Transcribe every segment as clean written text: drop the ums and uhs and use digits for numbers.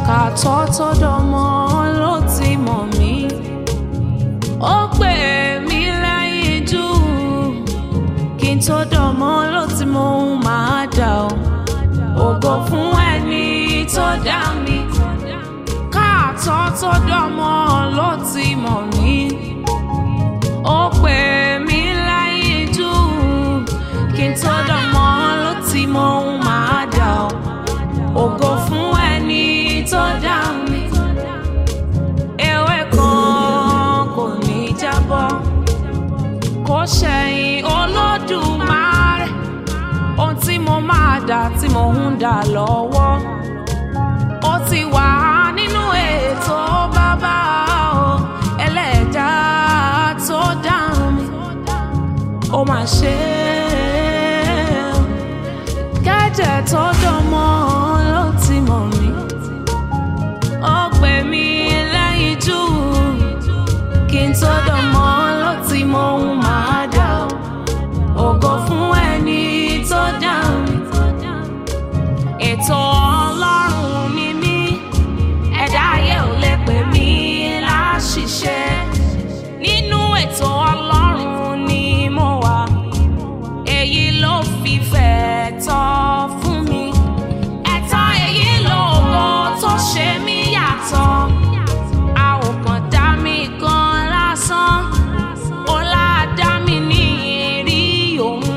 kàtọ́ tó dọmọ ló ti mọ̀ mí. Ó pè mí lẹ́yìn jù kí n tó dọmọ ló ti mọ ohun máa dà ó. Ògo fún ẹni tó dá mi. Kàtọ́ tó dọmọ ló ti mọ̀ mí. Ó pè mí lẹ́yìn jù kí n tó dọmọ ló ti mọ ohun máa dà ó. Ògo fún ẹni tó dá mi. Ewé kan kò ní jábọ́ kó ṣẹ̀yìn Olódùmarè. Ohun tí mo máa dà tí mo ń dà lọ́wọ́ ó ti wà nínú ètò bàbá o. Ẹlẹ́dàá tó dá mi ó máa ṣe é. Kẹ́jẹ́ tó dánmọ́ ló ti mọ̀ mí. Ó pè mí lẹ́yìn jù kí n tó dánmọ́ ló ti mọ ohun máa dà ó. Ògo fún ẹni tó dá mi. Ètò Ọlọ́run ni mí. Ẹ̀dá ayé ò lè pè mí láṣìṣe. Nínú ètò Ọlọ́run ni mo wà. Èyí ló fi fẹ́ tọ́ fún mi. Ẹ̀tọ́ èyí lógo tó ṣe mí yàtọ̀. A ò kàn dá mi gan lásán. Ọlá dá mi ní ìrí òun.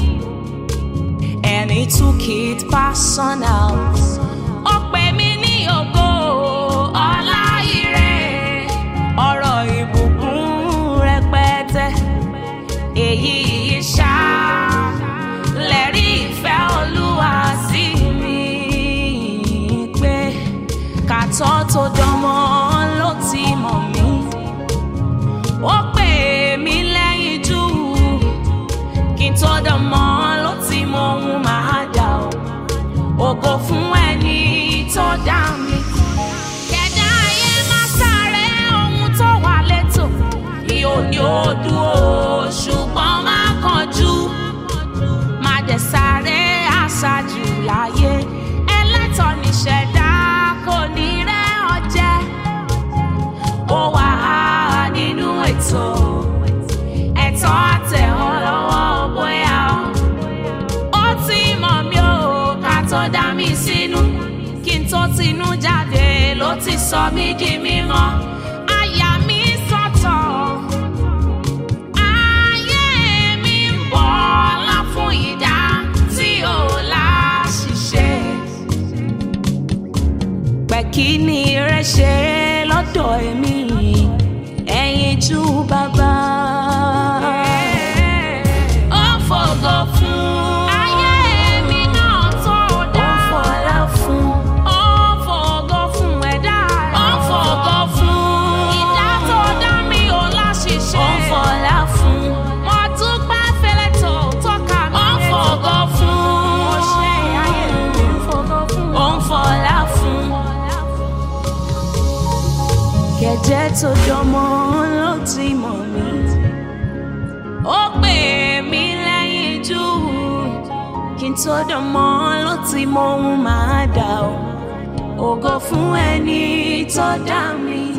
And he took it personal. Ó pè mí ní ògo ọlá ire. Ọ̀rọ̀ ìbùkún rẹpẹtẹ. Èyí ṣá lẹ́rí ìfẹ́ Olúwa sí mi. Pé kàtọ́ tó dánmọ́ ló ti mọ̀ mí. Ó pè mí lẹ́yìn jù kí n tó dánmọ́ ló ti mọ ohun máa dà ó. Ògo fún ẹni tó dá mi. Kẹ̀dá ayé má sáré ohun tó wà létò. Ìhò ni ó dúró ṣùgbọ́n má kánjú. Má dẹ̀ sáré àṣàjù láyé. Ẹlẹ́tọ̀ níṣẹ̀dá kò ní rẹ́ ọ jẹ. Ó wà nínú ètò. Ẹ̀tọ́ àtẹ̀ ọ́ lọ́wọ́ bóyá o. Ó ti mọ̀ mí o ká tó dá mi sínú. Kí n tó tinú jáde ló ti sọ mí di mímọ́. Àyà mi sọ̀tọ̀. Ayé mi ń bọ̀ ọlá fún ìdá tí ò láṣìṣe. Pẹ̀kí ni rẹ̀ ṣe lọ́dọ̀ èmi. Ẹ̀yin jú bàbá. Ó fògo fún ayé mi náà tó dá. Ó fọlá fún. Ó fògo fún ẹ̀dá rẹ̀. Ó fògo fún ìdá tó dá mi ò láṣìṣe. Ó fọlá fún. Mo dúpẹ́ fẹ́lẹ́ tó tọ́ka mi. Ó fògo fún. Mo ṣe ayé mi. Ó fògo fún. Ó fọlá fún. Kẹ̀jẹ́ tó dánmọ́ ló ti mọ̀ mí. Ó pè mí lẹ́yìn jù kí n tó dánmọ́ ló ti mọ ohun máa dà ó. Ògo fún ẹni tó dá mi.